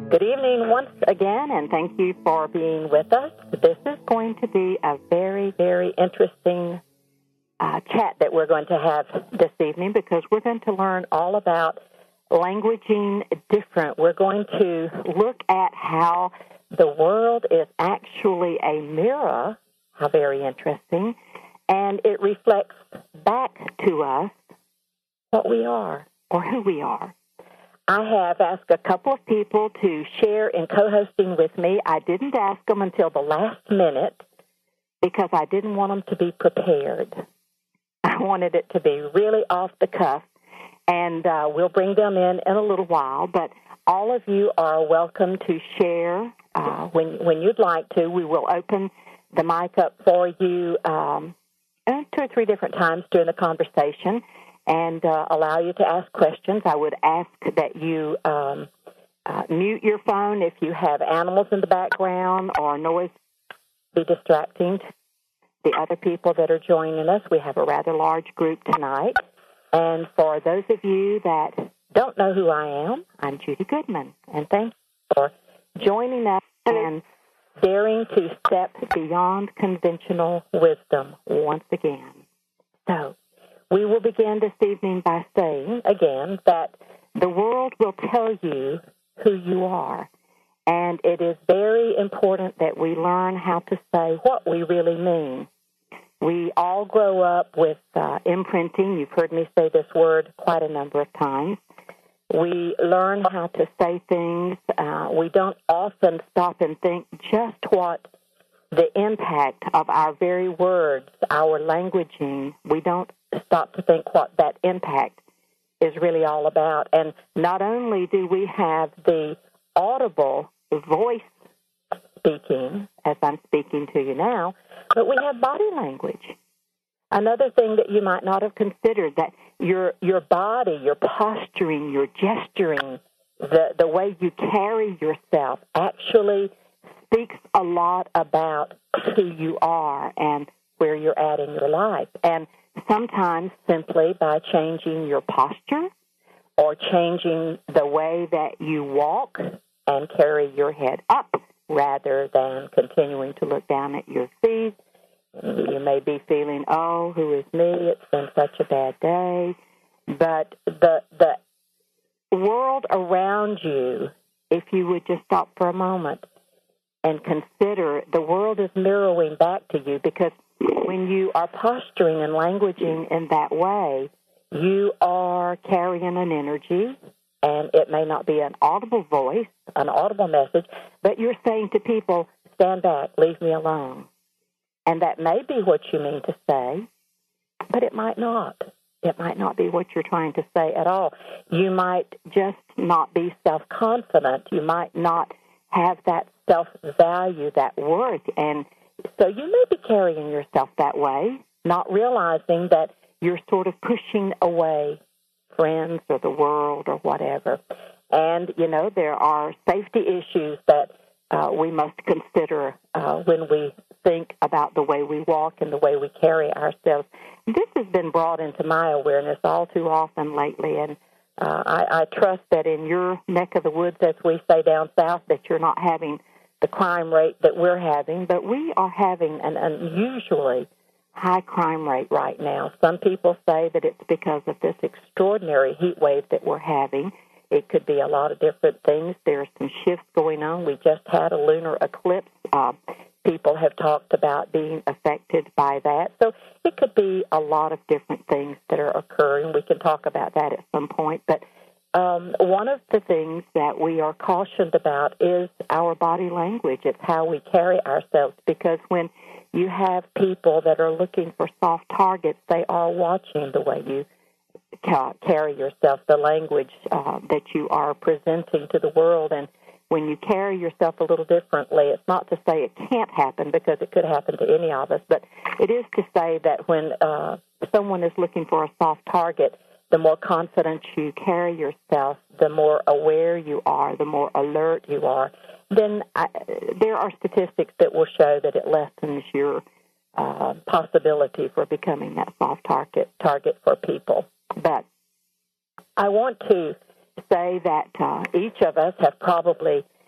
Good evening once again, and thank you for being with us. This is going to be a very, very interesting chat that we're going to have this evening because we're going to learn all about languaging different. We're going to look at how the world is actually a mirror, how very interesting, and it reflects back to us what we are or who we are. I have asked a couple of people to share in co-hosting with me. I didn't ask them until the last minute because I didn't want them to be prepared. I wanted it to be really off the cuff, and we'll bring them in a little while. But all of you are welcome to share when you'd like to. We will open the mic up for you 2 or 3 different times during the conversation and allow you to ask questions. I would ask that you mute your phone if you have animals in the background or noise be distracting to the other people that are joining us. We have a rather large group tonight. And for those of you that don't know who I am, I'm Judy Goodman. And thank you for joining us and daring to step beyond conventional wisdom once again. So, we will begin this evening by saying, again, that the world will tell you who you are. And it is very important that we learn how to say what we really mean. We all grow up with imprinting. You've heard me say this word quite a number of times. We learn how to say things. We don't often stop and think just what the impact of our very words, our languaging, we don't stop to think what that impact is really all about. And not only do we have the audible voice speaking, as I'm speaking to you now, but we have body language. Another thing that you might not have considered, that your body, your posturing, your gesturing, the way you carry yourself actually speaks a lot about who you are and where you're at in your life. And sometimes simply by changing your posture or changing the way that you walk and carry your head up rather than continuing to look down at your feet. You may be feeling, oh, who is me? It's been such a bad day. But the world around you, if you would just stop for a moment and consider, the world is mirroring back to you, because when you are posturing and languaging in that way, you are carrying an energy, and it may not be an audible voice, an audible message, but you're saying to people, stand back, leave me alone. And that may be what you mean to say, but it might not. It might not be what you're trying to say at all. You might just not be self-confident. You might not have that self-value, that worth, and so you may be carrying yourself that way, not realizing that you're sort of pushing away friends or the world or whatever. And, you know, there are safety issues that we must consider when we think about the way we walk and the way we carry ourselves. This has been brought into my awareness all too often lately, and I trust that in your neck of the woods, as we say down south, that you're not having the crime rate that we're having, but we are having an unusually high crime rate right now. Some people say that it's because of this extraordinary heat wave that we're having. It could be a lot of different things. There's some shifts going on. We just had a lunar eclipse. People have talked about being affected by that. So it could be a lot of different things that are occurring. We can talk about that at some point, but one of the things that we are cautioned about is our body language. It's how we carry ourselves, because when you have people that are looking for soft targets, they are watching the way you carry yourself, the language that you are presenting to the world. And when you carry yourself a little differently, it's not to say it can't happen, because it could happen to any of us, but it is to say that when someone is looking for a soft target, the more confident you carry yourself, the more aware you are, the more alert you are, then there are statistics that will show that it lessens your possibility for becoming that soft target for people. But I want to say that each of us have probably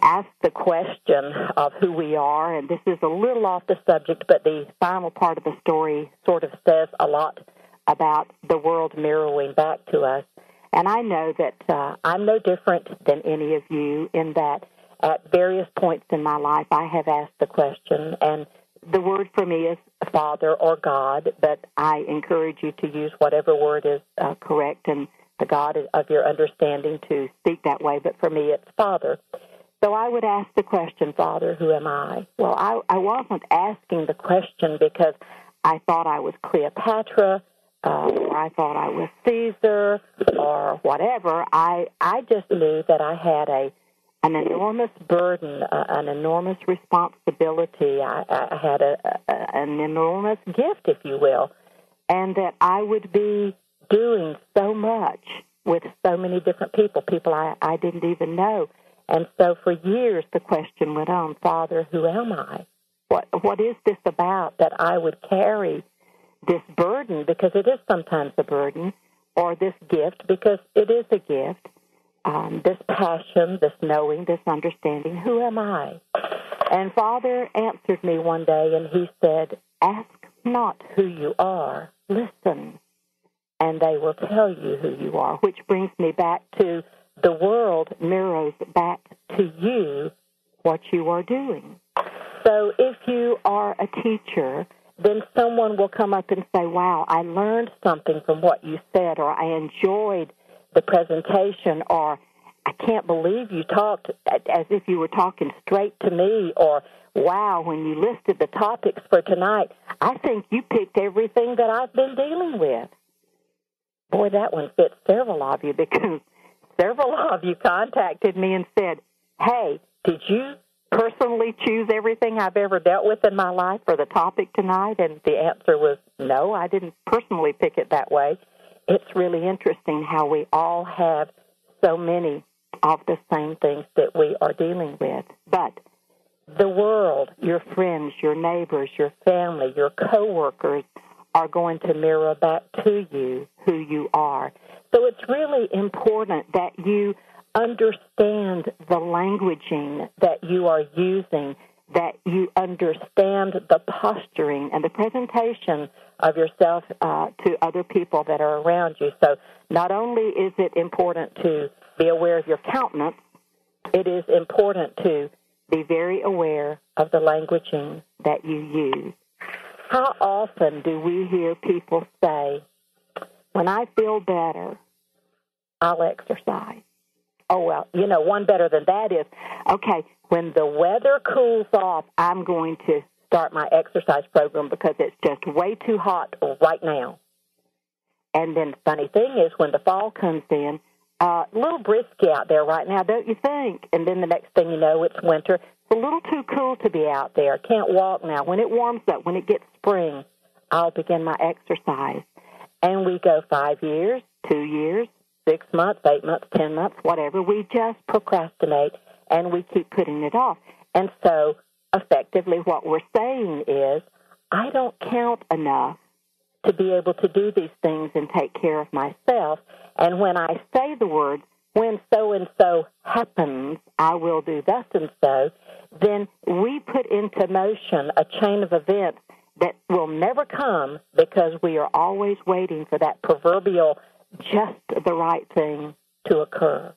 ask the question of who we are, and this is a little off the subject, but the final part of the story sort of says a lot about the world mirroring back to us. And I know that I'm no different than any of you in that at various points in my life I have asked the question, and the word for me is Father or God, but I encourage you to use whatever word is correct and the God of your understanding to speak that way, but for me it's Father. So I would ask the question, Father, who am I? Well, I wasn't asking the question because I thought I was Cleopatra, or I thought I was Caesar, or whatever. I just knew that I had an enormous burden, an enormous responsibility. I had an enormous gift, if you will, and that I would be doing so much with so many different people I didn't even know. And so for years the question went on, Father, who am I? What is this about that I would carry this burden, because it is sometimes a burden, or this gift, because it is a gift, this passion, this knowing, this understanding, who am I? And Father answered me one day, and he said, ask not who you are, listen, and they will tell you who you are, which brings me back to the world mirrors back to you what you are doing. So if you are a teacher, then someone will come up and say, wow, I learned something from what you said, or I enjoyed the presentation, or I can't believe you talked as if you were talking straight to me, or wow, when you listed the topics for tonight, I think you picked everything that I've been dealing with. Boy, that one fits several of you, because several of you contacted me and said, hey, did you personally choose everything I've ever dealt with in my life for the topic tonight? And the answer was, no, I didn't personally pick it that way. It's really interesting how we all have so many of the same things that we are dealing with. But the world, your friends, your neighbors, your family, your coworkers are going to mirror back to you who you are. So it's really important that you understand the languaging that you are using, that you understand the posturing and the presentation of yourself to other people that are around you. So not only is it important to be aware of your countenance, it is important to be very aware of the languaging that you use. How often do we hear people say, when I feel better, I'll exercise? Oh, well, one better than that is, okay, when the weather cools off, I'm going to start my exercise program because it's just way too hot right now. And then the funny thing is, when the fall comes in, a little brisky out there right now, don't you think? And then the next thing you know, it's winter. It's a little too cool to be out there. Can't walk now. When it warms up, when it gets spring, I'll begin my exercise. And we go 5 years, 2 years, 6 months, 8 months, 10 months, whatever. We just procrastinate, and we keep putting it off. And so, effectively, what we're saying is, I don't count enough to be able to do these things and take care of myself. And when I say the words, when so-and-so happens, I will do thus and so, then we put into motion a chain of events that will never come because we are always waiting for that proverbial just the right thing to occur.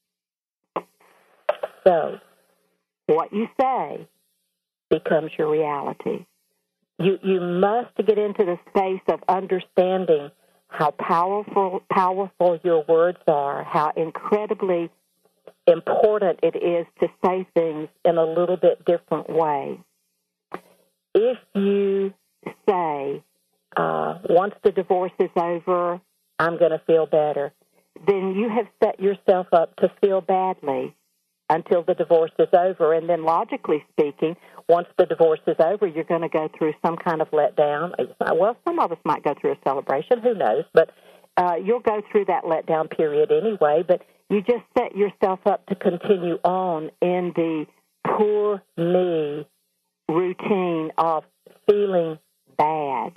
So, what you say becomes your reality. You must get into the space of understanding how powerful your words are, how incredibly important it is to say things in a little bit different way. If you say, once the divorce is over, I'm going to feel better, then you have set yourself up to feel badly until the divorce is over. And then logically speaking, once the divorce is over, you're going to go through some kind of letdown. Well, some of us might go through a celebration, who knows, but you'll go through that letdown period anyway, but you just set yourself up to continue on in the poor me routine of feeling bad.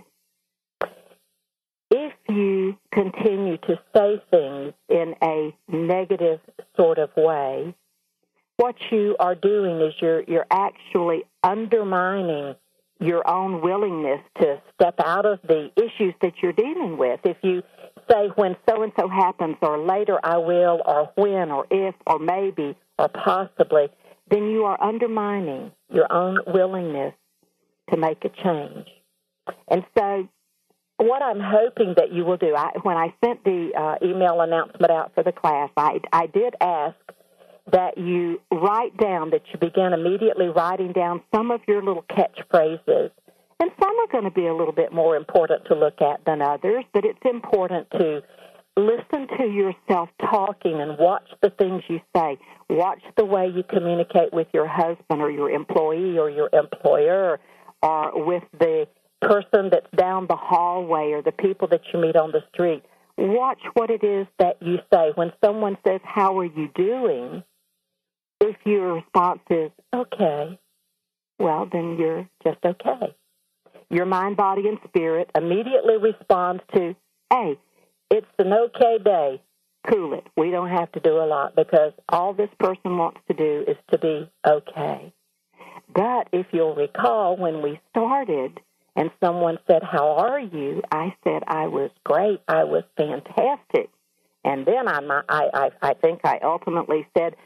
If you continue to say things in a negative sort of way, what you are doing is you're actually undermining your own willingness to step out of the issues that you're dealing with. If you say, when so-and-so happens, or later I will, or when, or if, or maybe, or possibly, then you are undermining your own willingness to make a change. And so what I'm hoping that you will do, when I sent the email announcement out for the class, I did ask that you write down, that you begin immediately writing down some of your little catchphrases. And some are going to be a little bit more important to look at than others, but it's important to listen to yourself talking and watch the things you say. Watch the way you communicate with your husband or your employee or your employer, or with the person that's down the hallway or the people that you meet on the street. Watch what it is that you say. When someone says, "How are you doing?" if your response is, "Okay," well, then you're just okay. Your mind, body, and spirit immediately responds to, "Hey, it's an okay day. Cool it. We don't have to do a lot, because all this person wants to do is to be okay." But if you'll recall, when we started and someone said, "How are you?" I said, "I was great. I was fantastic." And then I think I ultimately said,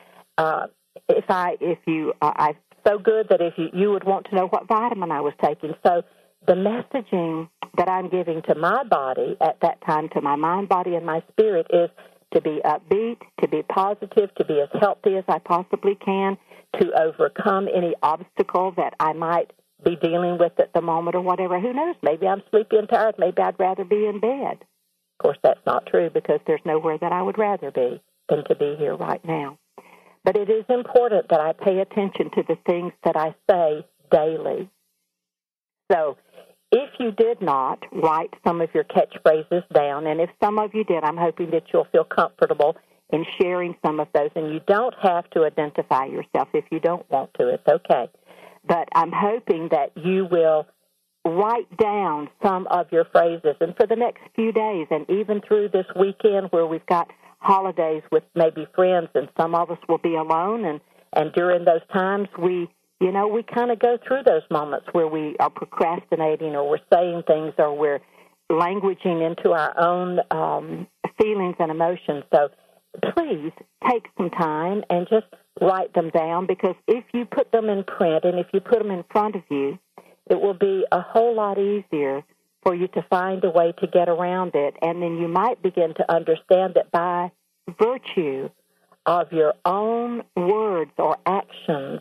I'm so good that if you would want to know what vitamin I was taking. So the messaging that I'm giving to my body at that time, to my mind, body, and my spirit, is to be upbeat, to be positive, to be as healthy as I possibly can, to overcome any obstacle that I might be dealing with at the moment or whatever. Who knows? Maybe I'm sleepy and tired. Maybe I'd rather be in bed. Of course, that's not true, because there's nowhere that I would rather be than to be here right now. But it is important that I pay attention to the things that I say daily. So if you did not write some of your catchphrases down, and if some of you did, I'm hoping that you'll feel comfortable in sharing some of those. And you don't have to identify yourself if you don't want to. It's okay. But I'm hoping that you will write down some of your phrases. And for the next few days, and even through this weekend where we've got holidays with maybe friends, and some of us will be alone, and during those times we kind of go through those moments where we are procrastinating, or we're saying things, or we're languaging into our own feelings and emotions. So please take some time and just write them down, because if you put them in print and if you put them in front of you, it will be a whole lot easier for you to find a way to get around it. And then you might begin to understand that by virtue of your own words or actions,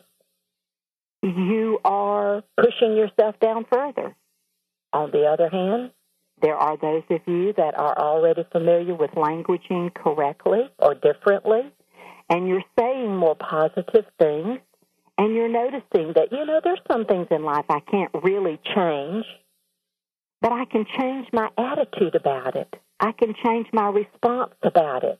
you are pushing yourself down further. On the other hand, there are those of you that are already familiar with languaging correctly or differently, and you're saying more positive things, and you're noticing that, there's some things in life I can't really change, but I can change my attitude about it. I can change my response about it.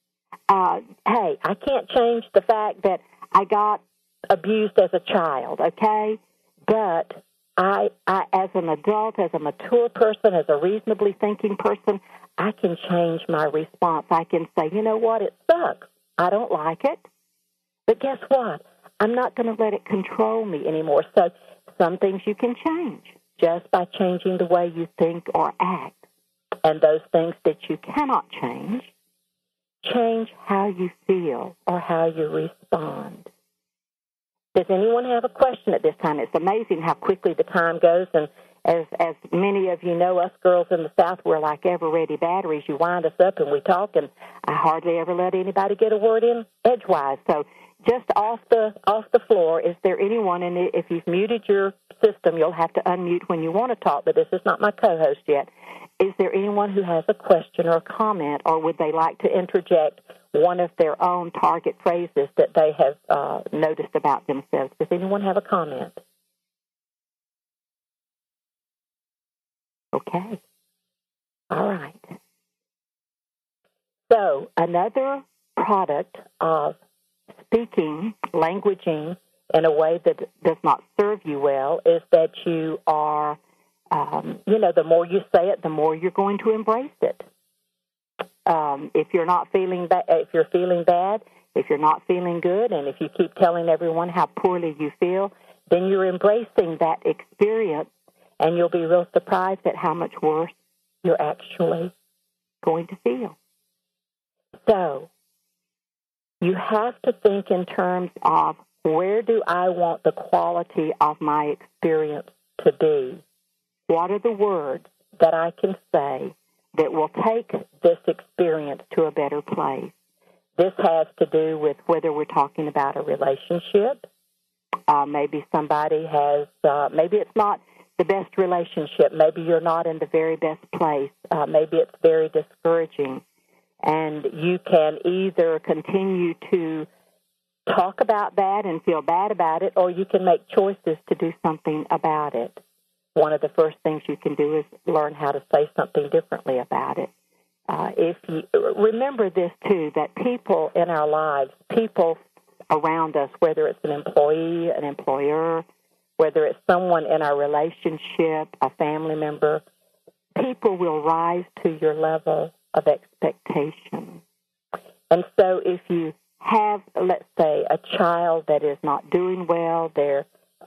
Hey, I can't change the fact that I got abused as a child, okay? But I, as an adult, as a mature person, as a reasonably thinking person, I can change my response. I can say, you know what, it sucks. I don't like it. But guess what? I'm not going to let it control me anymore. So some things you can change just by changing the way you think or act. And those things that you cannot change how you feel or how you respond. Does anyone have a question at this time? It's amazing how quickly the time goes, and as many of you know, us girls in the South, we're like ever-ready batteries. You wind us up and we talk, and I hardly ever let anybody get a word in edgewise. So just off the floor, is there anyone, and if you've muted your system, you'll have to unmute when you want to talk, but this is not my co-host yet. Is there anyone who has a question or a comment, or would they like to interject one of their own target phrases that they have noticed about themselves? Does anyone have a comment? Okay. All right. So another product of speaking, languaging in a way that does not serve you well is that you are, the more you say it, the more you're going to embrace it. If you're not feeling if you're feeling bad, if you're not feeling good and if you keep telling everyone how poorly you feel, then you're embracing that experience, and you'll be real surprised at how much worse you're actually going to feel. So you have to think in terms of, where do I want the quality of my experience to be? What are the words that I can say that will take this experience to a better place? This has to do with whether we're talking about a relationship. Maybe somebody has, maybe it's not the best relationship. Maybe you're not in the very best place. Maybe it's very discouraging. And you can either continue to talk about that and feel bad about it, or you can make choices to do something about it. One of the first things you can do is learn how to say something differently about it. If you remember this too, that people in our lives, people around us, whether it's an employee, an employer, whether it's someone in our relationship, a family member, people will rise to your level of expectation. And so if you have, let's say, a child that is not doing well, they're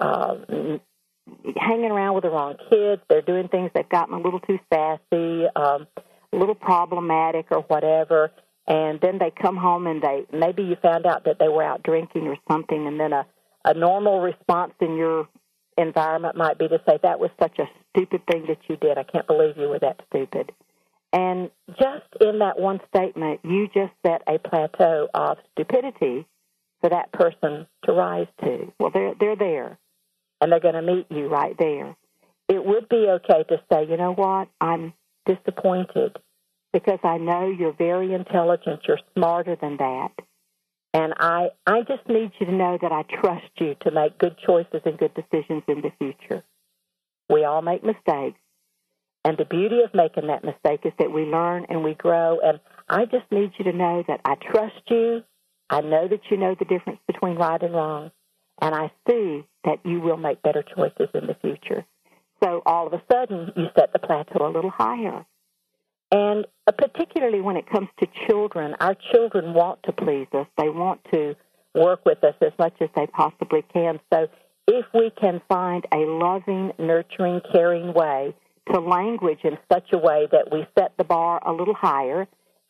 hanging around with the wrong kids, they're doing things, they've gotten a little too sassy, a little problematic or whatever, and then they come home and maybe you found out that they were out drinking or something, and then a normal response in your environment might be to say, that was such a stupid thing that you did. I can't believe you were that stupid. And just in that one statement, you just set a plateau of stupidity for that person to rise to. Well, they're there, and they're going to meet you right there. It would be okay to say, you know what, I'm disappointed because I know you're very intelligent, you're smarter than that, and I just need you to know that I trust you to make good choices and good decisions in the future. We all make mistakes. And the beauty of making that mistake is that we learn and we grow. And I just need you to know that I trust you. I know that you know the difference between right and wrong. And I see that you will make better choices in the future. So all of a sudden, you set the plateau a little higher. And particularly when it comes to children, our children want to please us. They want to work with us as much as they possibly can. So if we can find a loving, nurturing, caring way to language in such a way that we set the bar a little higher,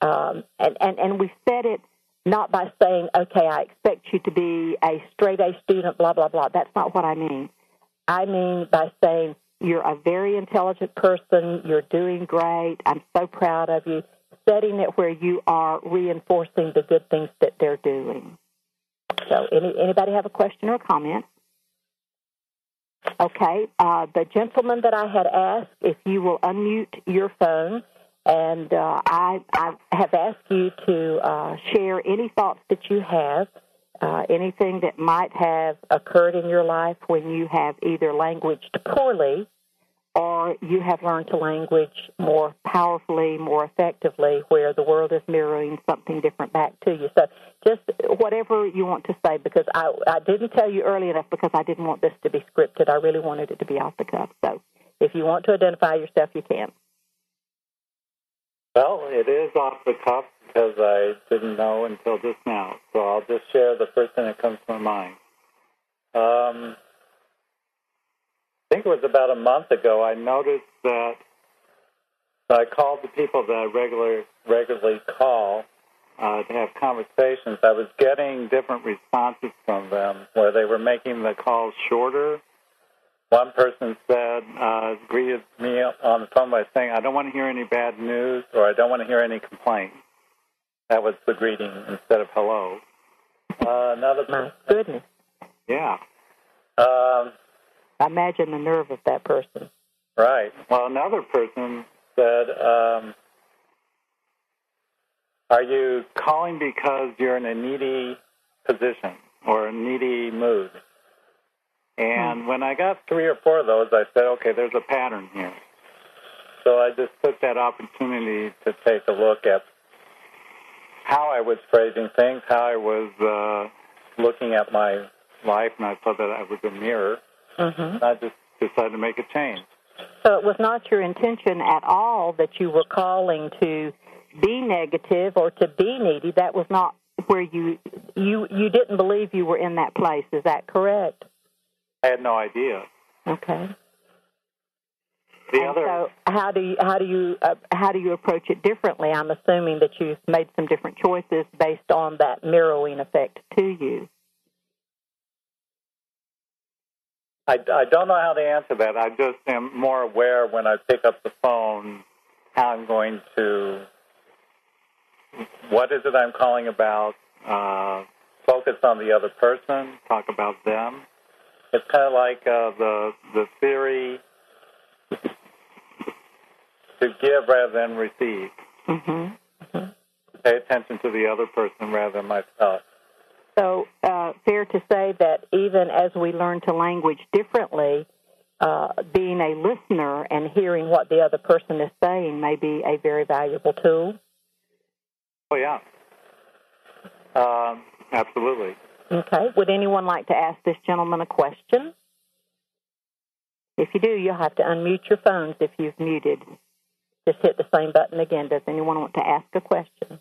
and we set it not by saying, okay, I expect you to be a straight-A student, blah, blah, blah. That's not what I mean. I mean by saying, you're a very intelligent person, you're doing great, I'm so proud of you, setting it where you are reinforcing the good things that they're doing. So anybody have a question or a comment? Okay, the gentleman that I had asked, if you will unmute your phone, and I have asked you to share any thoughts that you have, anything that might have occurred in your life when you have either languaged poorly or you have learned to language more powerfully, more effectively, where the world is mirroring something different back to you. So just whatever you want to say, because I didn't tell you early enough because I didn't want this to be scripted. I really wanted it to be off the cuff. So if you want to identify yourself, you can. Well, it is off the cuff because I didn't know until just now. So I'll just share the first thing that comes to my mind. I think it was about a month ago, I noticed that I called the people that I regularly call to have conversations. I was getting different responses from them where they were making the calls shorter. One person said, greeted me on the phone by saying, I don't want to hear any bad news or I don't want to hear any complaints. That was the greeting instead of hello. My goodness. Yeah. Imagine the nerve of that person. Right. Well, another person said, are you calling because you're in a needy position or a needy mood? And when I got 3 or 4 of those, I said, okay, there's a pattern here. So I just took that opportunity to take a look at how I was phrasing things, how I was looking at my life, and I saw that I was a mirror. Mm-hmm. I just decided to make a change. So it was not your intention at all that you were calling to be negative or to be needy. That was not where you You didn't believe you were in that place. Is that correct? I had no idea. Okay. So how do you approach it differently? I'm assuming that you've made some different choices based on that mirroring effect to you. I don't know how to answer that. I just am more aware when I pick up the phone how I'm going to, what is it I'm calling about, focus on the other person, talk about them. It's kind of like the theory to give rather than receive. Mm-hmm. Mm-hmm. Pay attention to the other person rather than myself. So fair to say that even as we learn to language differently, being a listener and hearing what the other person is saying may be a very valuable tool? Oh, yeah. Absolutely. Okay. Would anyone like to ask this gentleman a question? If you do, you'll have to unmute your phones if you've muted. Just hit the same button again. Does anyone want to ask a question?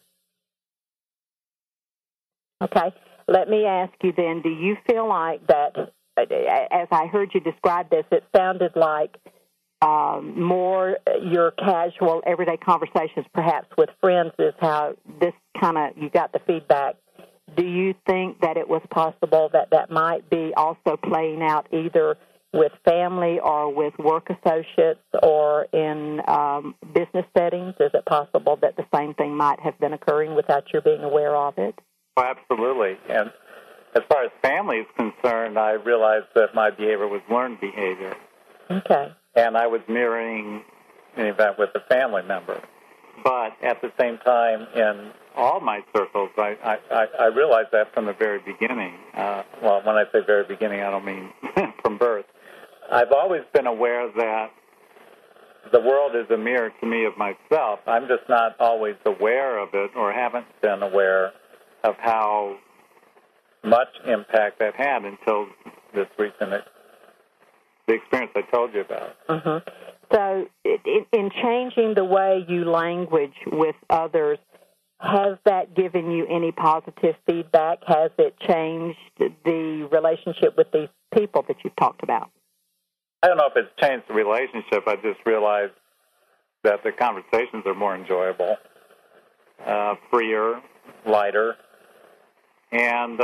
Okay. Let me ask you then, do you feel like that, as I heard you describe this, it sounded like more your casual, everyday conversations, perhaps with friends, is how this kind of, you got the feedback. Do you think that it was possible that that might be also playing out either with family or with work associates or in business settings? Is it possible that the same thing might have been occurring without your being aware of it? Oh, absolutely. And as far as family is concerned, I realized that my behavior was learned behavior. Okay. And I was mirroring an event with a family member. But at the same time, in all my circles, I realized that from the very beginning. Well, when I say very beginning, I don't mean from birth. I've always been aware that the world is a mirror to me of myself. I'm just not always aware of it or haven't been aware of how much impact that had until this recent the experience I told you about. Mm-hmm. So in changing the way you language with others, has that given you any positive feedback? Has it changed the relationship with these people that you've talked about? I don't know if it's changed the relationship. I just realized that the conversations are more enjoyable, freer, lighter. And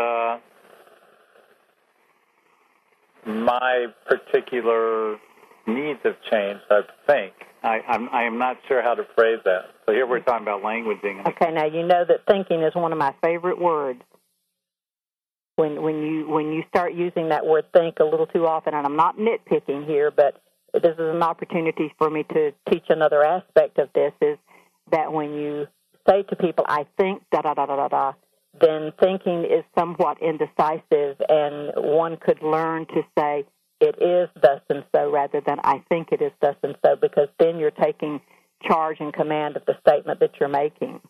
my particular needs have changed, I think. I am not sure how to phrase that. So here we're talking about languaging. Okay, now you know that thinking is one of my favorite words. When you start using that word think a little too often, and I'm not nitpicking here, but this is an opportunity for me to teach another aspect of this, is that when you say to people, I think da-da-da-da-da-da, then thinking is somewhat indecisive, and one could learn to say, it is thus and so, rather than I think it is thus and so, because then you're taking charge and command of the statement that you're making.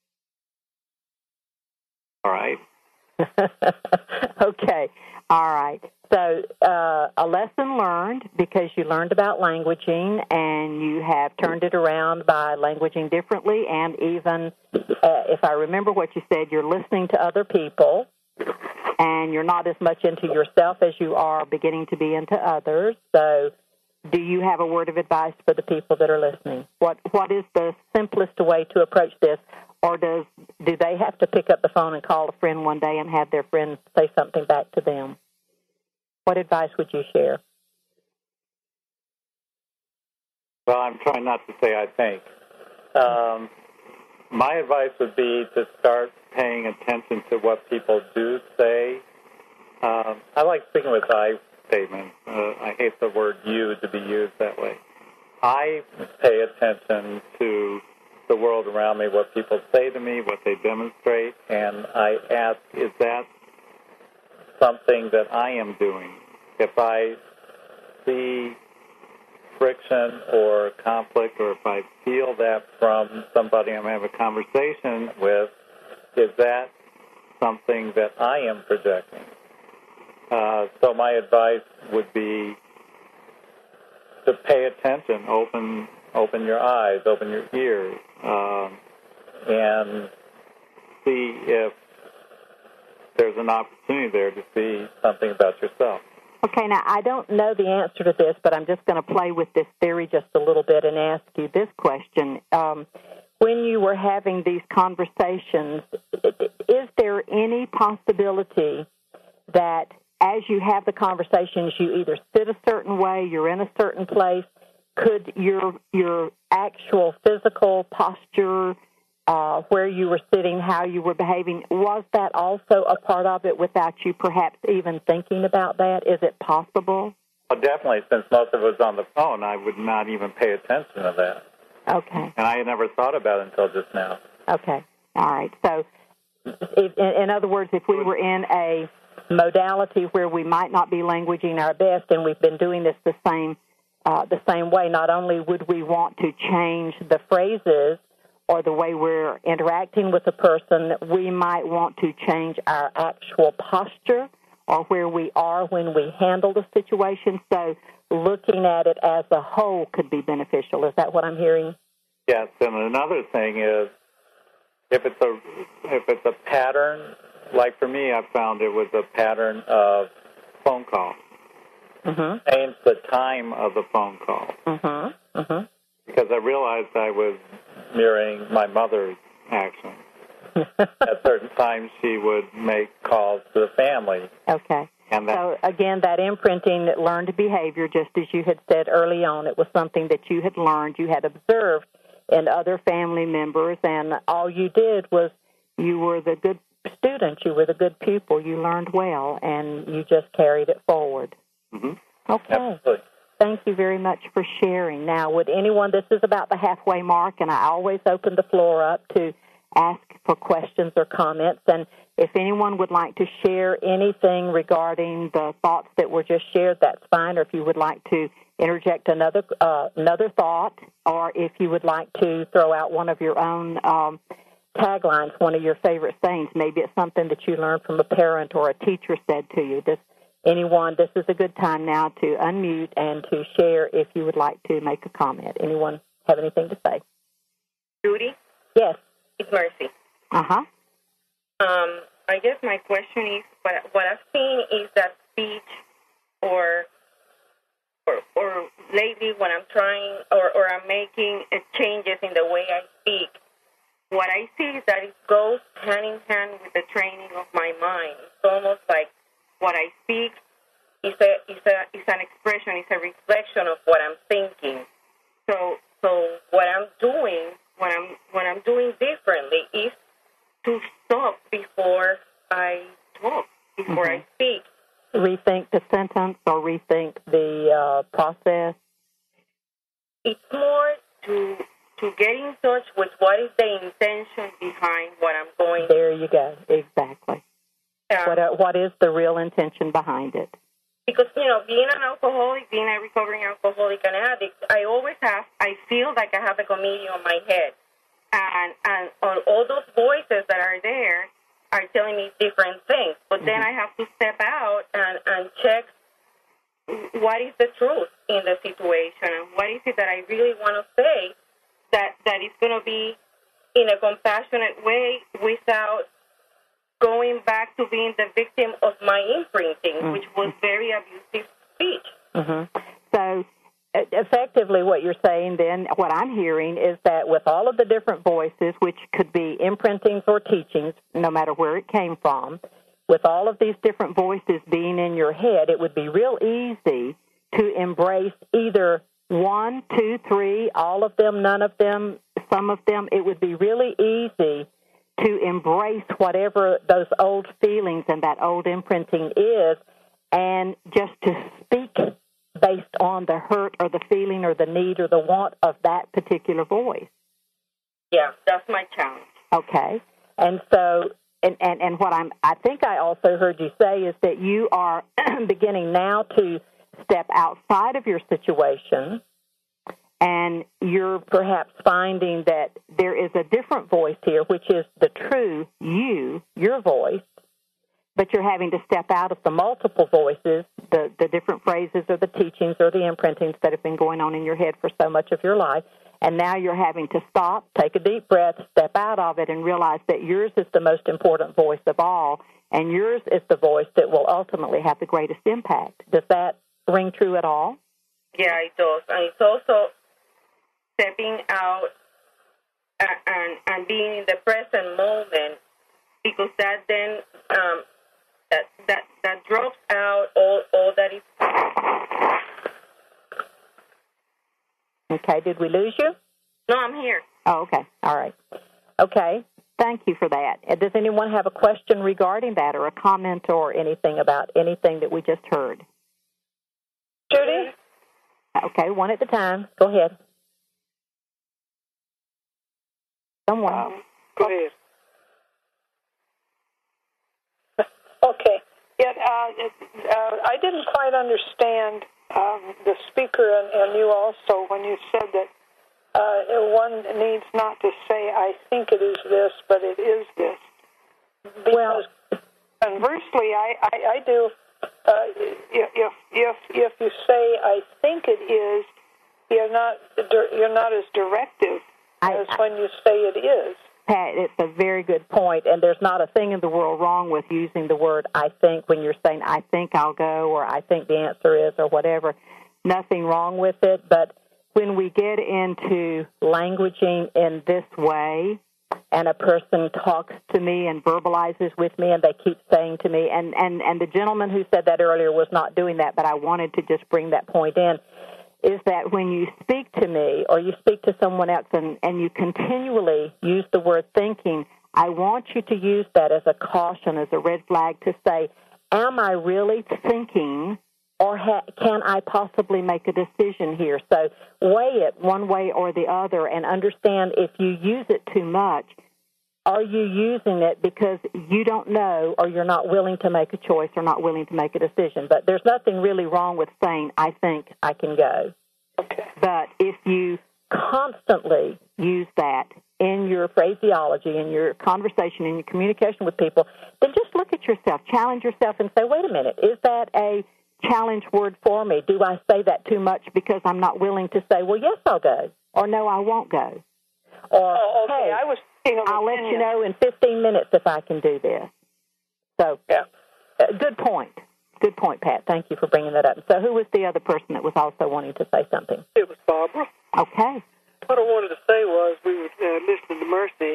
All right. Okay. All right. So a lesson learned because you learned about languaging, and you have turned it around by languaging differently, and even, if I remember what you said, you're listening to other people, and you're not as much into yourself as you are beginning to be into others. So do you have a word of advice for the people that are listening? What is the simplest way to approach this? Or do they have to pick up the phone and call a friend one day and have their friend say something back to them? What advice would you share? Well, I'm trying not to say I think. My advice would be to start paying attention to what people do say. I like speaking with I statements. I hate the word you to be used that way. I pay attention to the world around me, what people say to me, what they demonstrate, and I ask, is that something that I am doing? If I see friction or conflict, or if I feel that from somebody I'm having a conversation with, is that something that I am projecting? So my advice would be to pay attention, open your eyes, open your ears, and see if there's an opportunity there to see something about yourself. Okay, now I don't know the answer to this, but I'm just going to play with this theory just a little bit and ask you this question. When you were having these conversations, is there any possibility that as you have the conversations, you either sit a certain way, you're in a certain place, could your actual physical posture, where you were sitting, how you were behaving, was that also a part of it without you perhaps even thinking about that? Is it possible? Well, definitely, since most of it was on the phone, I would not even pay attention to that. Okay. And I had never thought about it until just now. Okay. All right. So, in other words, if we were in a modality where we might not be languaging our best and we've been doing this the same way, not only would we want to change the phrases or the way we're interacting with the person, we might want to change our actual posture or where we are when we handle the situation. So looking at it as a whole could be beneficial. Is that what I'm hearing? Yes, and another thing is if it's a pattern, like for me, I found it was a pattern of phone calls. Mm-hmm. Change the time of the phone call. Mm-hmm. Mm-hmm. Because I realized I was mirroring my mother's actions. At certain times, she would make calls to the family. Okay. And so, again, that imprinting, that learned behavior, just as you had said early on, it was something that you had learned, you had observed in other family members, and all you did was you were the good student, you were the good pupil, you learned well, and you just carried it forward. Mm-hmm. Okay. Absolutely. Thank you very much for sharing. Now, would anyone, this is about the halfway mark, and I always open the floor up to ask for questions or comments, and if anyone would like to share anything regarding the thoughts that were just shared, that's fine, or if you would like to interject another thought, or if you would like to throw out one of your own taglines, one of your favorite sayings, maybe it's something that you learned from a parent or a teacher said to you. Anyone, this is a good time now to unmute and to share if you would like to make a comment. Anyone have anything to say? Judy? Yes. It's Mercy. Uh-huh. I guess my question is, what I've seen is that speech or lately when I'm trying or I'm making changes in the way I speak, what I see is that it goes hand in hand with the training of my mind. It's almost like what I speak is an expression, is a reflection of what I'm thinking. So what I'm doing when I'm doing differently is to stop before I talk, before I speak. Rethink the sentence or rethink the process. It's more to get in touch with what is the intention behind what I'm going. There you go. Exactly. What is the real intention behind it? Because, being an alcoholic, being a recovering alcoholic and addict, I feel like I have a comedian on my head. And all those voices that are there are telling me different things. But then I have to step out and check what is the truth in the situation and what is it that I really want to say that is going to be in a compassionate way without going back to being the victim of my imprinting, which was very abusive speech. Mm-hmm. So effectively what you're saying then, what I'm hearing is that with all of the different voices, which could be imprintings or teachings, no matter where it came from, with all of these different voices being in your head, it would be real easy to embrace either 1, 2, 3, all of them, none of them, some of them. It would be really easy to embrace whatever those old feelings and that old imprinting is, and just to speak based on the hurt or the feeling or the need or the want of that particular voice. Yeah, that's my challenge. Okay. And so, and what I think I also heard you say is that you are beginning now to step outside of your situation, and you're perhaps finding that there is a different voice here, which is the true you, your voice, but you're having to step out of the multiple voices, the different phrases or the teachings or the imprintings that have been going on in your head for so much of your life, and now you're having to stop, take a deep breath, step out of it, and realize that yours is the most important voice of all, and yours is the voice that will ultimately have the greatest impact. Does that ring true at all? Yeah, it does. And it's also stepping out and being in the present moment, because that then that drops out all that is. Okay, did we lose you? No, I'm here. Oh, okay. All right. Okay, thank you for that. Does anyone have a question regarding that or a comment or anything about anything that we just heard? Judy? Okay, one at a time. Go ahead. Someone. Go ahead. Okay. Yet, I didn't quite understand the speaker and you also when you said that one needs not to say, I think it is this, but it is this. Because conversely, I do, if you say, I think it is, you're not as directive as when you say it is. Pat, it's a very good point, and there's not a thing in the world wrong with using the word I think when you're saying I think I'll go or I think the answer is or whatever. Nothing wrong with it, but when we get into languaging in this way and a person talks to me and verbalizes with me and they keep saying to me, and the gentleman who said that earlier was not doing that, but I wanted to just bring that point in, is that when you speak to me or you speak to someone else and you continually use the word thinking, I want you to use that as a caution, as a red flag to say, am I really thinking or can I possibly make a decision here? So weigh it one way or the other and understand if you use it too much, are you using it because you don't know or you're not willing to make a choice or not willing to make a decision? But there's nothing really wrong with saying, I think I can go. Okay. But if you constantly use that in your phraseology, in your conversation, in your communication with people, then just look at yourself, challenge yourself and say, wait a minute, is that a challenge word for me? Do I say that too much because I'm not willing to say, well, yes, I'll go, or no, I won't go? Or, hey, I'll let you know in 15 minutes if I can do this. So, yeah. Good point. Good point, Pat. Thank you for bringing that up. So who was the other person that was also wanting to say something? It was Barbara. Okay. What I wanted to say was we were listening to Mercy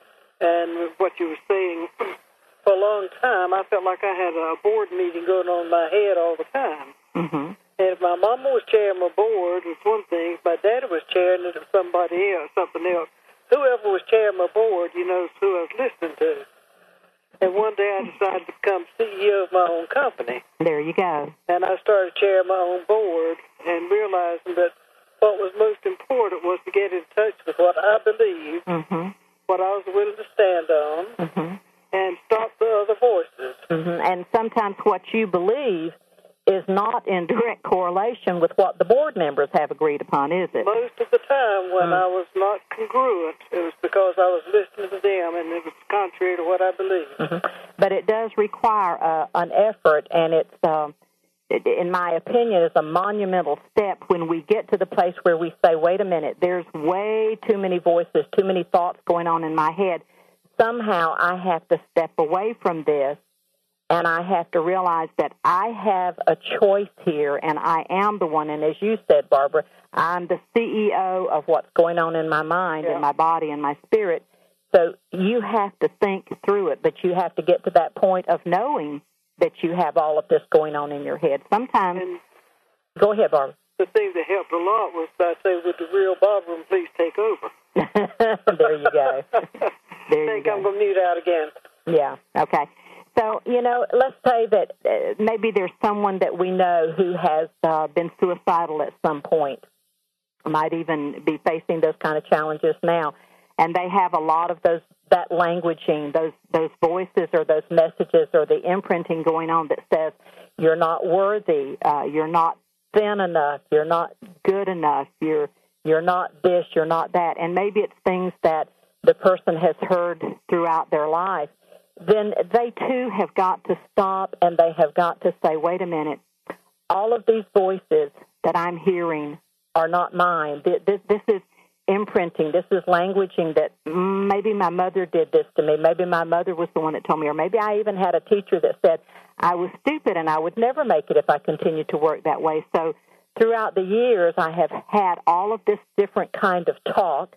and what you were saying. For a long time, I felt like I had a board meeting going on in my head all the time. Mm-hmm. And if my mama was chairing my board, it was one thing. If my daddy was chairing it, it was somebody else, something else. Whoever was chairing my board, you know, who I was listening to. And one day I decided to become CEO of my own company. There you go. And I started chairing my own board and realizing that what was most important was to get in touch with what I believed, what I was willing to stand on, and stop the other voices. And sometimes what you believe is not in direct correlation with what the board members have agreed upon, is it? Most of the time when I was not congruent, it was because I was listening to them, and it was contrary to what I believed. But it does require an effort, and it's, in my opinion, is a monumental step when we get to the place where we say, wait a minute, there's way too many voices, too many thoughts going on in my head. Somehow I have to step away from this, and I have to realize that I have a choice here, and I am the one. And as you said, Barbara, I'm the CEO of what's going on in my mind and my body and my spirit. So you have to think through it, but you have to get to that point of knowing that you have all of this going on in your head. Sometimes, go ahead, Barbara. The thing that helped a lot was I say, would the real Barbara please take over? There you go. There I think I'm going to mute out again. Yeah, okay. So, you know, let's say that maybe there's someone that we know who has been suicidal at some point, might even be facing those kind of challenges now, and they have a lot of that languaging, those voices or those messages or the imprinting going on that says you're not worthy, you're not thin enough, you're not good enough, you're not this, you're not that, and maybe it's things that the person has heard throughout their life. Then they, too, have got to stop and they have got to say, wait a minute, all of these voices that I'm hearing are not mine. This is imprinting. This is languaging that maybe my mother did this to me. Maybe my mother was the one that told me, or maybe I even had a teacher that said I was stupid and I would never make it if I continued to work that way. So throughout the years, I have had all of this different kind of talk.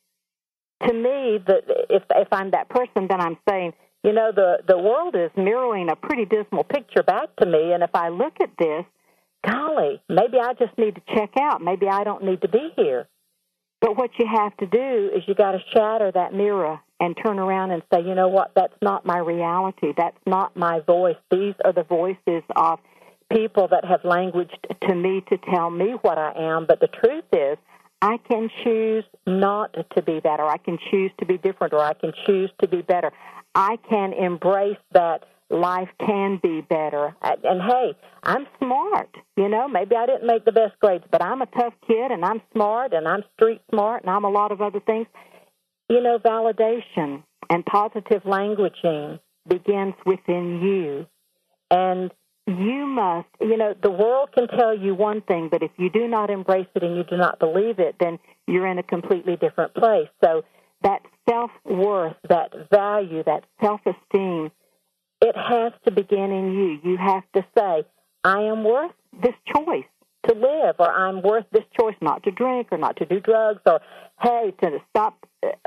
To me, if I'm that person, then I'm saying, you know, the world is mirroring a pretty dismal picture back to me, and if I look at this, golly, maybe I just need to check out. Maybe I don't need to be here. But what you have to do is you got to shatter that mirror and turn around and say, you know what, that's not my reality. That's not my voice. These are the voices of people that have languaged to me to tell me what I am. But the truth is, I can choose not to be that, or I can choose to be different, or I can choose to be better. I can embrace that life can be better. And, hey, I'm smart. You know, maybe I didn't make the best grades, but I'm a tough kid, and I'm smart, and I'm street smart, and I'm a lot of other things. You know, validation and positive languaging begins within you. And you must, you know, the world can tell you one thing, but if you do not embrace it and you do not believe it, then you're in a completely different place. So that self-worth, that value, that self-esteem, it has to begin in you. You have to say, I am worth this choice to live, or I'm worth this choice not to drink or not to do drugs, or, hey, to stop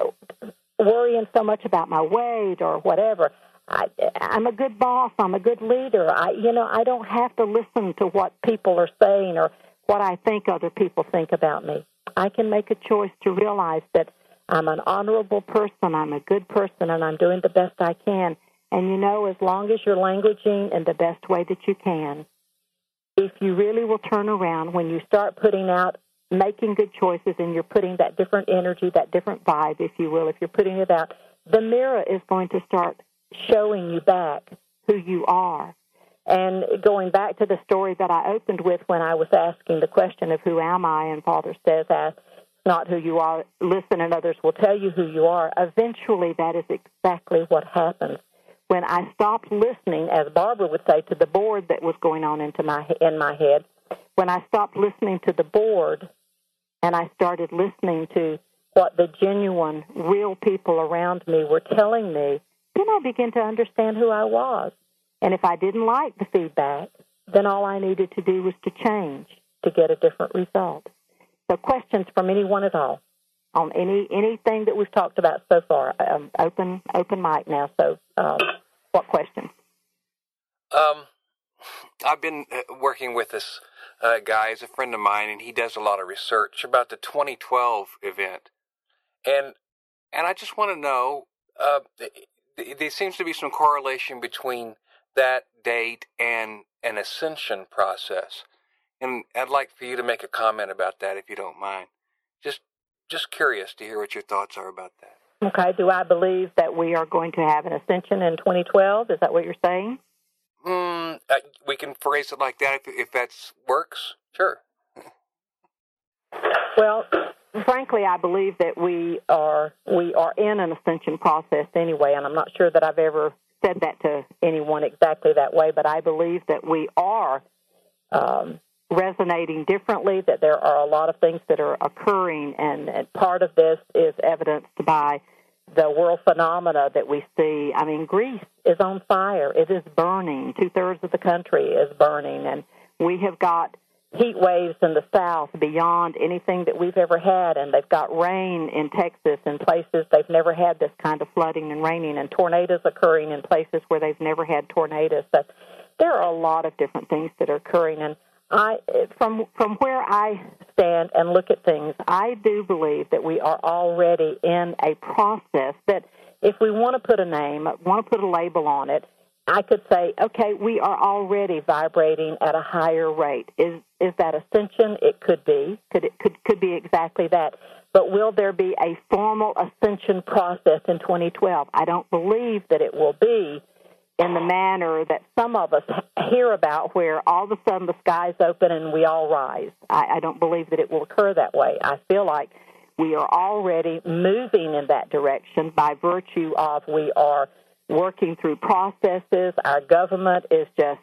worrying so much about my weight or whatever. I'm a good boss. I'm a good leader. I don't have to listen to what people are saying or what I think other people think about me. I can make a choice to realize that I'm an honorable person, I'm a good person, and I'm doing the best I can. And, you know, as long as you're languaging in the best way that you can, if you really will turn around, when you start putting out, making good choices, and you're putting that different energy, that different vibe, if you will, if you're putting it out, the mirror is going to start showing you back who you are. And going back to the story that I opened with when I was asking the question of who am I, and Father says, ask not who you are, listen and others will tell you who you are. Eventually that is exactly what happens. When I stopped listening, as Barbara would say, to the board that was going on in my head, when I stopped listening to the board and I started listening to what the genuine, real people around me were telling me, then I began to understand who I was. And if I didn't like the feedback, then all I needed to do was to change to get a different result. So questions from anyone at all on anything that we've talked about so far. Open mic now. So what questions? I've been working with this guy. He's a friend of mine, and he does a lot of research about the 2012 event. And I just want to know, there seems to be some correlation between that date and an ascension process. And I'd like for you to make a comment about that, if you don't mind. Just curious to hear what your thoughts are about that. Okay. Do I believe that we are going to have an ascension in 2012? Is that what you're saying? We can phrase it like that if that works. Sure. Well, frankly, I believe that we are in an ascension process anyway, and I'm not sure that I've ever said that to anyone exactly that way, but I believe that we are resonating differently, that there are a lot of things that are occurring, and part of this is evidenced by the world phenomena that we see. I mean, Greece is on fire. It is burning. 2/3 of the country is burning, and we have got heat waves in the south beyond anything that we've ever had, and they've got rain in Texas in places they've never had this kind of flooding and raining, and tornadoes occurring in places where they've never had tornadoes. So there are a lot of different things that are occurring, and from where I stand and look at things, I do believe that we are already in a process that if we want to put a name, want to put a label on it, I could say, okay, we are already vibrating at a higher rate. Is that ascension? It could be. Could be exactly that. But will there be a formal ascension process in 2012? I don't believe that it will be in the manner that some of us hear about, where all of a sudden the skies open and we all rise. I don't believe that it will occur that way. I feel like we are already moving in that direction by virtue of we are working through processes. Our government is just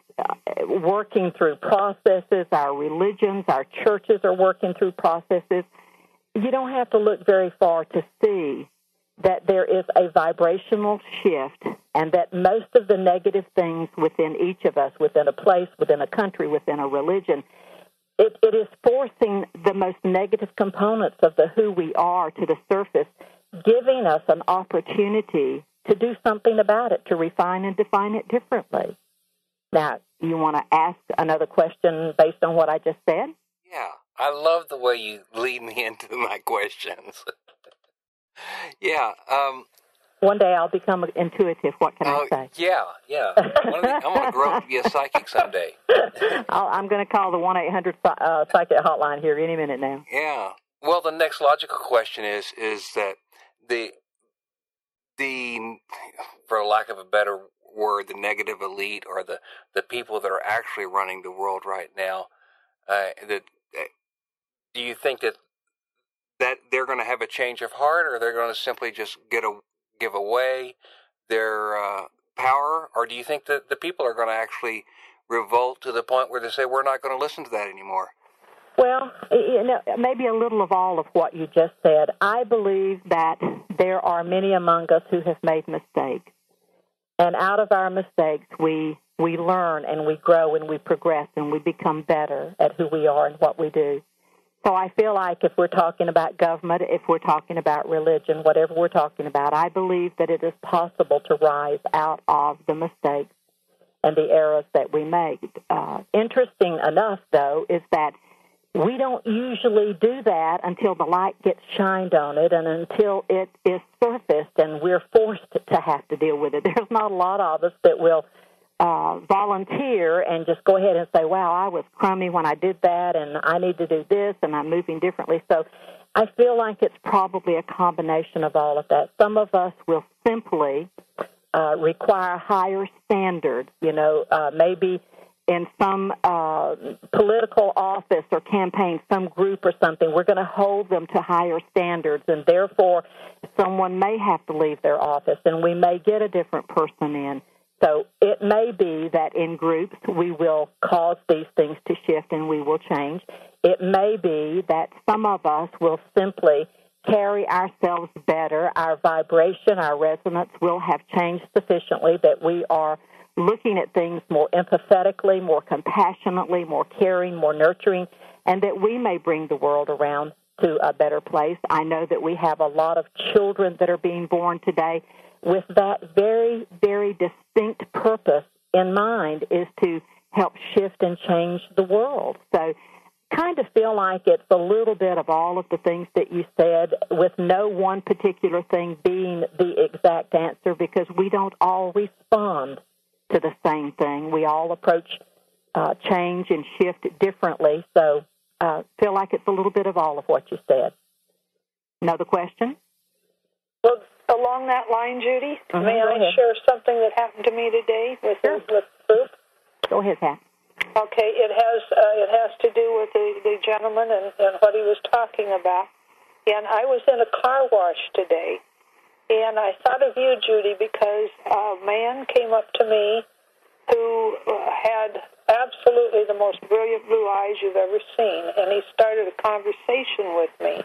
working through processes. Our religions, our churches are working through processes. you don't have to look very far to see that there is a vibrational shift and that most of the negative things within each of us, within a place, within a country, within a religion, it is forcing the most negative components of the who we are to the surface, giving us an opportunity to do something about it, to refine and define it differently. Now, you want to ask another question based on what I just said? Yeah, I love the way you lead me into my questions. Yeah. One day I'll become intuitive. What can I say? Yeah. I'm going to grow up to be a psychic someday. I'm going to call the 1-800 psychic hotline here any minute now. Yeah. Well, the next logical question is that the for lack of a better word, the negative elite or the people that are actually running the world right now, do you think that they're going to have a change of heart, or they're going to simply just give away their power, or do you think that the people are going to actually revolt to the point where they say, we're not going to listen to that anymore? Well, maybe a little of all of what you just said. I believe that there are many among us who have made mistakes. And out of our mistakes, we learn and we grow and we progress and we become better at who we are and what we do. So I feel like if we're talking about government, if we're talking about religion, whatever we're talking about, I believe that it is possible to rise out of the mistakes and the errors that we made. Interesting enough, though, is that we don't usually do that until the light gets shined on it and until it is surfaced and we're forced to have to deal with it. There's not a lot of us that will volunteer and just go ahead and say, wow, I was crummy when I did that and I need to do this and I'm moving differently. So I feel like it's probably a combination of all of that. Some of us will simply require higher standards, maybe in some political office or campaign, some group or something, we're going to hold them to higher standards, and therefore someone may have to leave their office, and we may get a different person in. So it may be that in groups we will cause these things to shift and we will change. It may be that some of us will simply carry ourselves better. Our vibration, our resonance will have changed sufficiently that we are looking at things more empathetically, more compassionately, more caring, more nurturing, and that we may bring the world around to a better place. I know that we have a lot of children that are being born today with that very, very distinct purpose in mind, is to help shift and change the world. So kind of feel like it's a little bit of all of the things that you said, with no one particular thing being the exact answer, because we don't all respond to the same thing. We all approach change and shift differently. So feel like it's a little bit of all of what you said. Another question? Well, along that line, Judy, may I share something that happened to me today with the group? Go ahead, Pat. Okay, it has to do with the gentleman and what he was talking about. And I was in a car wash today, and I thought of you, Judy, because a man came up to me who had absolutely the most brilliant blue eyes you've ever seen, and he started a conversation with me.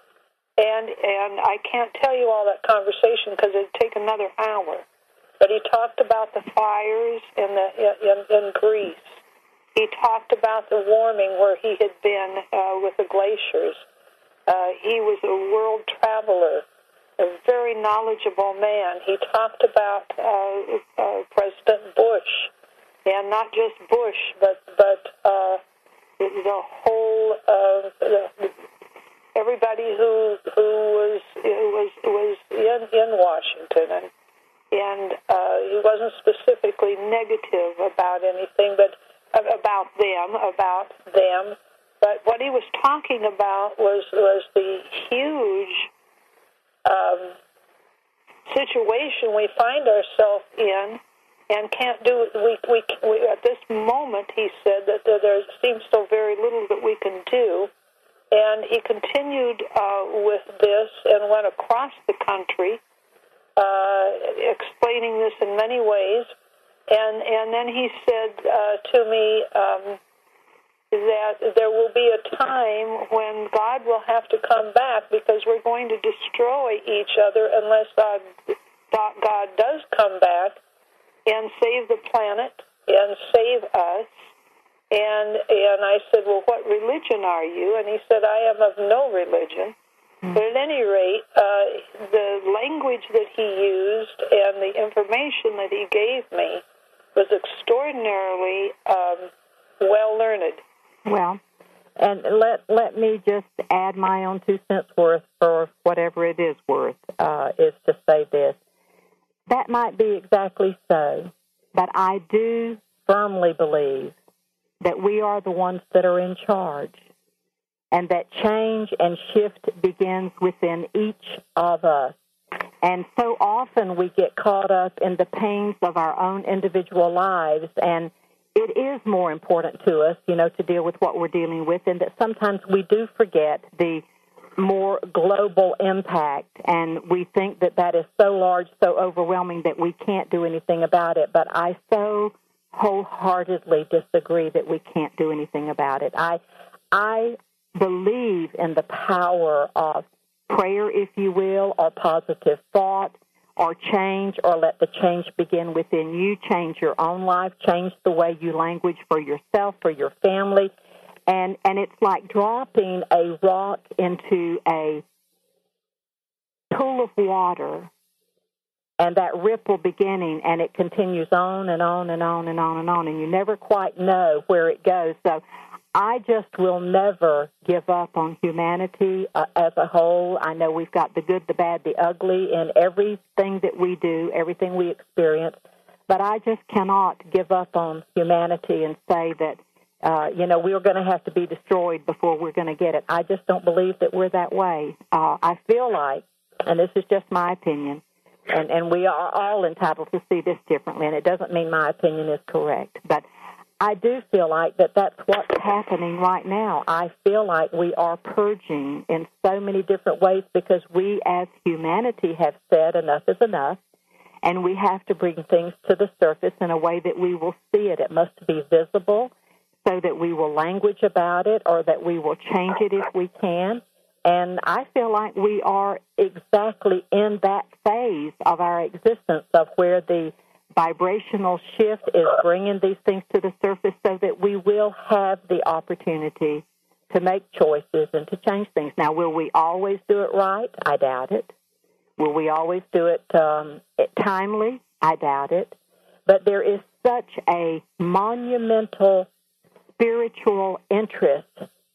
And I can't tell you all that conversation because it'd take another hour. But he talked about the fires in Greece. He talked about the warming where he had been with the glaciers. He was a world traveler, a very knowledgeable man. He talked about President Bush, and not just Bush, but the whole everybody who was in Washington, and he wasn't specifically negative about anything, but about them. But what he was talking about was the huge situation we find ourselves in, and can't do. We at this moment, he said that there seems so very little that we can do. And he continued with this and went across the country, explaining this in many ways. And then he said to me, that there will be a time when God will have to come back because we're going to destroy each other unless God does come back and save the planet and save us. And I said, well, what religion are you? And he said, I am of no religion. But at any rate, the language that he used and the information that he gave me was extraordinarily well-learned. Well, and let me just add my own 2 cents worth for whatever it is worth, is to say this. That might be exactly so, but I do firmly believe that we are the ones that are in charge, and that change and shift begins within each of us. And so often we get caught up in the pains of our own individual lives, and it is more important to us, to deal with what we're dealing with, and that sometimes we do forget the more global impact, and we think that is so large, so overwhelming that we can't do anything about it. But I so wholeheartedly disagree that we can't do anything about it. I believe in the power of prayer, if you will, or positive thought, or change, or let the change begin within you. Change your own life, change the way you language for yourself, for your family. And it's like dropping a rock into a pool of water, and that ripple beginning, and it continues on and on and on and on and on, and you never quite know where it goes. So I just will never give up on humanity as a whole. I know we've got the good, the bad, the ugly in everything that we do, everything we experience, but I just cannot give up on humanity and say that, we're going to have to be destroyed before we're going to get it. I just don't believe that we're that way. I feel like, and this is just my opinion, and we are all entitled to see this differently, and it doesn't mean my opinion is correct, but I do feel like that's what's happening right now. I feel like we are purging in so many different ways because we as humanity have said enough is enough, and we have to bring things to the surface in a way that we will see it. It must be visible so that we will language about it or that we will change it if we can. And I feel like we are exactly in that phase of our existence of where the vibrational shift is bringing these things to the surface so that we will have the opportunity to make choices and to change things. Now, will we always do it right? I doubt it. Will we always do it timely? I doubt it. But there is such a monumental spiritual interest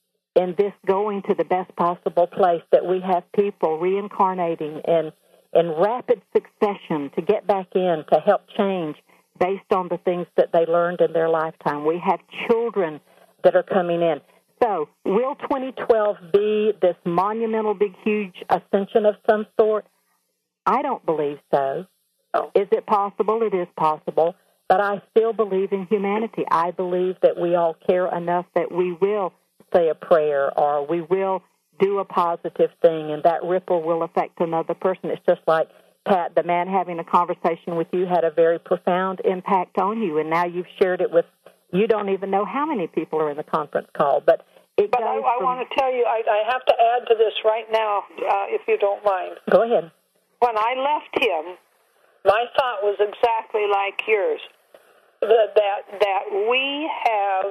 in this going to the best possible place that we have people reincarnating in rapid succession to get back in to help change based on the things that they learned in their lifetime. We have children that are coming in. So will 2012 be this monumental, big, huge ascension of some sort? I don't believe so. Is it possible? It is possible. But I still believe in humanity. I believe that we all care enough that we will say a prayer or we will do a positive thing, and that ripple will affect another person. It's just like, Pat, the man having a conversation with you had a very profound impact on you, and now you've shared it with, you don't even know how many people are in the conference call. But I want to tell you, I have to add to this right now, if you don't mind. Go ahead. When I left him, my thought was exactly like yours, that we have,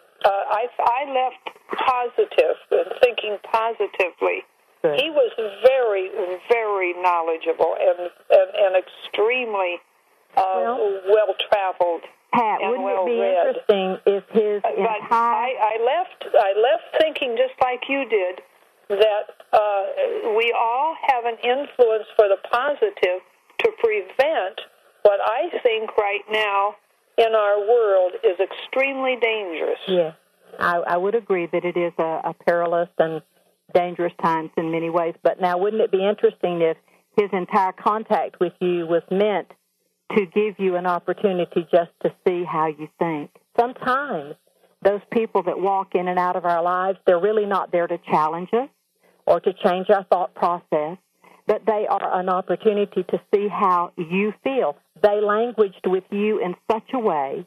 I left positive and thinking positively. Good. He was very, very knowledgeable and extremely well-traveled. Pat, and wouldn't well it be read. interesting if his entire... I left thinking just like you did that we all have an influence for the positive to prevent what I think right now in our world is extremely dangerous. Yes, I would agree that it is a perilous and dangerous times in many ways. But now, wouldn't it be interesting if his entire contact with you was meant to give you an opportunity just to see how you think? Sometimes those people that walk in and out of our lives, they're really not there to challenge us or to change our thought process, but they are an opportunity to see how you feel. They languaged with you in such a way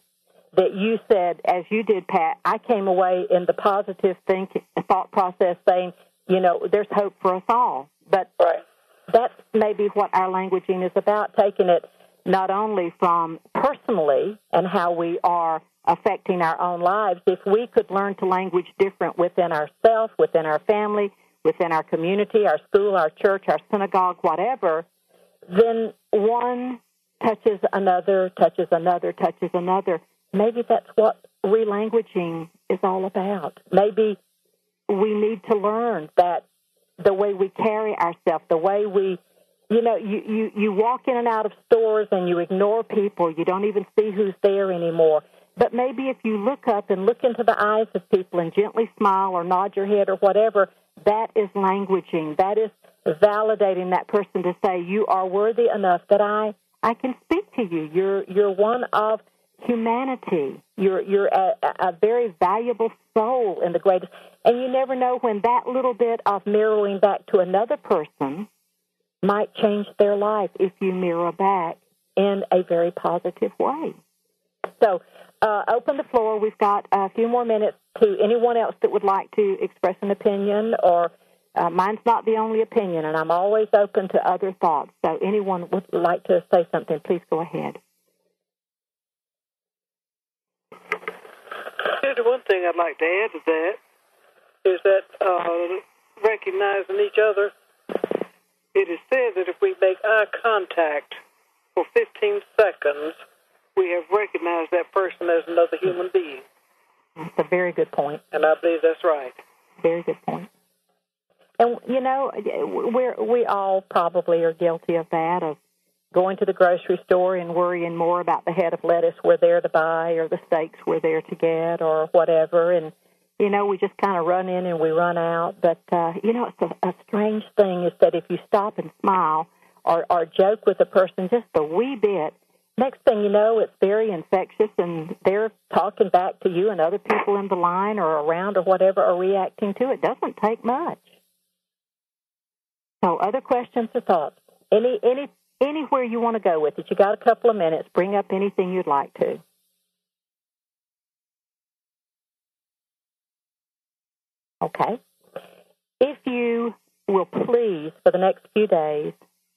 that you said, as you did, Pat, I came away in the positive thought process saying, there's hope for us all. But that's maybe what our languaging is about, taking it not only from personally and how we are affecting our own lives. If we could learn to language different within ourselves, within our family, within our community, our school, our church, our synagogue, whatever, then one touches another, touches another, touches another. Maybe that's what relanguaging is all about. Maybe we need to learn that the way we carry ourselves, the way we, you walk in and out of stores and you ignore people. You don't even see who's there anymore. But maybe if you look up and look into the eyes of people and gently smile or nod your head or whatever, that is languaging. That is validating that person to say, you are worthy enough that I can speak to you. You're one of humanity. You're a very valuable soul in the greatest. And you never know when that little bit of mirroring back to another person might change their life if you mirror back in a very positive way. So open the floor. We've got a few more minutes to anyone else that would like to express an opinion, or mine's not the only opinion, and I'm always open to other thoughts. So anyone would like to say something, please go ahead. The one thing I'd like to add to that is that recognizing each other, it is said that if we make eye contact for 15 seconds, we have recognized that person as another human being. That's a very good point. And I believe that's right. Very good point. And, we all probably are guilty of that, of going to the grocery store and worrying more about the head of lettuce we're there to buy or the steaks we're there to get or whatever. And, we just kind of run in and we run out. But, it's a strange thing is that if you stop and smile or joke with a person just a wee bit, next thing you know, it's very infectious and they're talking back to you and other people in the line or around or whatever are reacting to it. It doesn't take much. So other questions or thoughts? Anywhere you want to go with it. You got a couple of minutes. Bring up anything you'd like to. Okay. If you will please, for the next few days,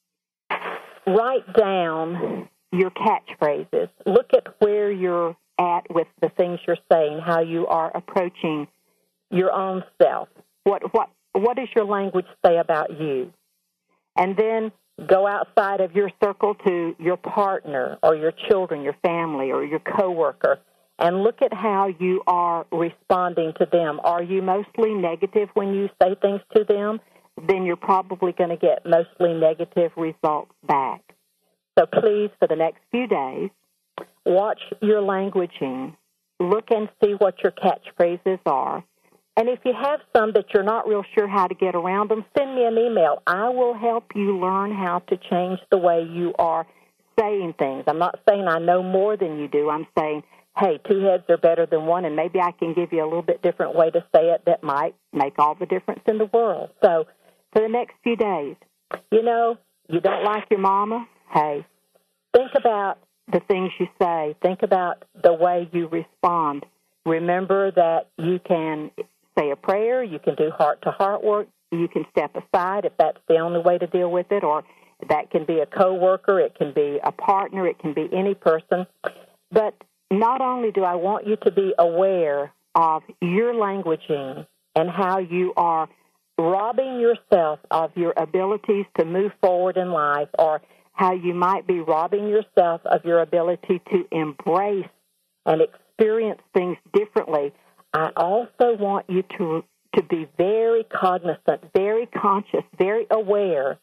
write down your catchphrases. Look at where you're at with the things you're saying, how you are approaching your own self. What does your language say about you? And then go outside of your circle to your partner or your children, your family, or your coworker, and look at how you are responding to them. Are you mostly negative when you say things to them? Then you're probably going to get mostly negative results back. So please, for the next few days, watch your languaging. Look and see what your catchphrases are. And if you have some that you're not real sure how to get around them, send me an email. I will help you learn how to change the way you are saying things. I'm not saying I know more than you do. I'm saying, hey, two heads are better than one, and maybe I can give you a little bit different way to say it that might make all the difference in the world. So for the next few days, you don't like your mama? Hey, think about the things you say. Think about the way you respond. Remember that you can say a prayer, you can do heart-to-heart work, you can step aside if that's the only way to deal with it, or that can be a coworker, it can be a partner, it can be any person. But not only do I want you to be aware of your languaging and how you are robbing yourself of your abilities to move forward in life, or how you might be robbing yourself of your ability to embrace and experience things differently. I also want you to be very cognizant, very conscious, very aware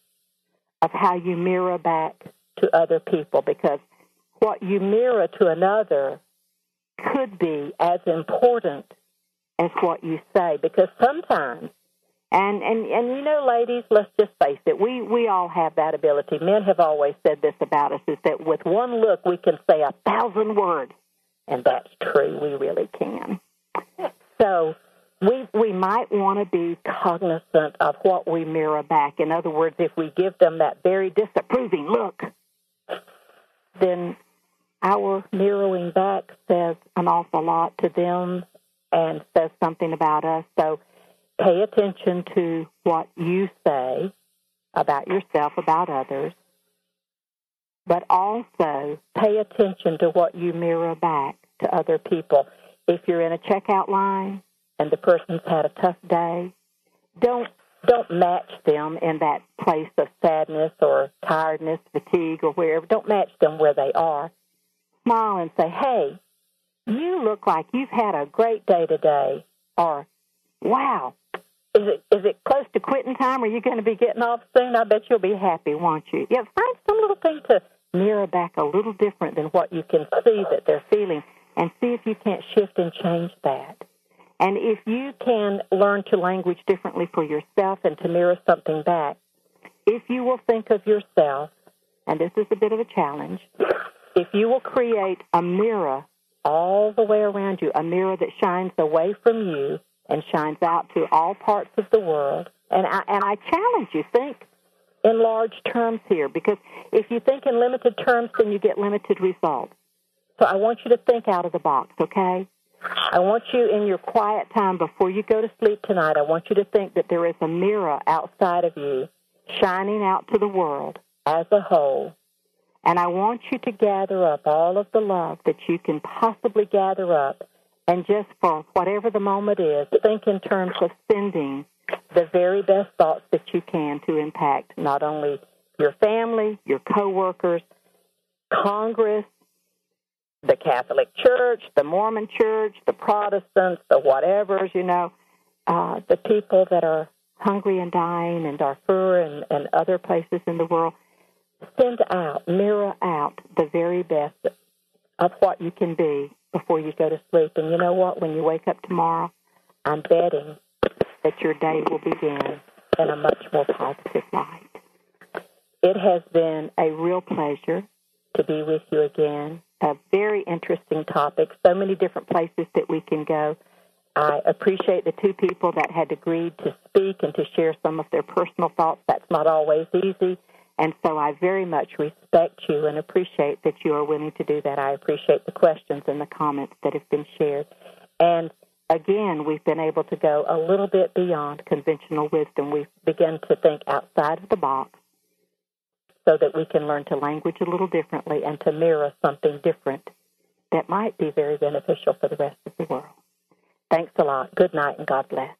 of how you mirror back to other people, because what you mirror to another could be as important as what you say. Because sometimes, and ladies, let's just face it, we all have that ability. Men have always said this about us, is that with one look we can say 1,000 words, and that's true, we really can. So we might want to be cognizant of what we mirror back. In other words, if we give them that very disapproving look, then our mirroring back says an awful lot to them and says something about us. So pay attention to what you say about yourself, about others, but also pay attention to what you mirror back to other people. If you're in a checkout line and the person's had a tough day, don't match them in that place of sadness or tiredness, fatigue, or wherever. Don't match them where they are. Smile and say, hey, you look like you've had a great day today, or, wow, is it close to quitting time? Are you going to be getting off soon? I bet you'll be happy, won't you? Yeah, find some little thing to mirror back a little different than what you can see that they're feeling, and see if you can't shift and change that. And if you can learn to language differently for yourself and to mirror something back, if you will think of yourself, and this is a bit of a challenge, if you will create a mirror all the way around you, a mirror that shines away from you and shines out to all parts of the world, and I challenge you, think in large terms here, because if you think in limited terms, then you get limited results. So I want you to think out of the box, okay? I want you, in your quiet time before you go to sleep tonight, I want you to think that there is a mirror outside of you shining out to the world as a whole. And I want you to gather up all of the love that you can possibly gather up, and just for whatever the moment is, think in terms of sending the very best thoughts that you can to impact not only your family, your coworkers, Congress, the Catholic Church, the Mormon Church, the Protestants, the whatevers, the people that are hungry and dying in Darfur and other places in the world. Send out, mirror out the very best of what you can be before you go to sleep. And you know what? When you wake up tomorrow, I'm betting that your day will begin in a much more positive light. It has been a real pleasure to be with you again. A very interesting topic, so many different places that we can go. I appreciate the two people that had agreed to speak and to share some of their personal thoughts. That's not always easy, and so I very much respect you and appreciate that you are willing to do that. I appreciate the questions and the comments that have been shared. And again, we've been able to go a little bit beyond conventional wisdom. We've begun to think outside of the box, so that we can learn to language a little differently and to mirror something different that might be very beneficial for the rest of the world. Thanks a lot. Good night, and God bless.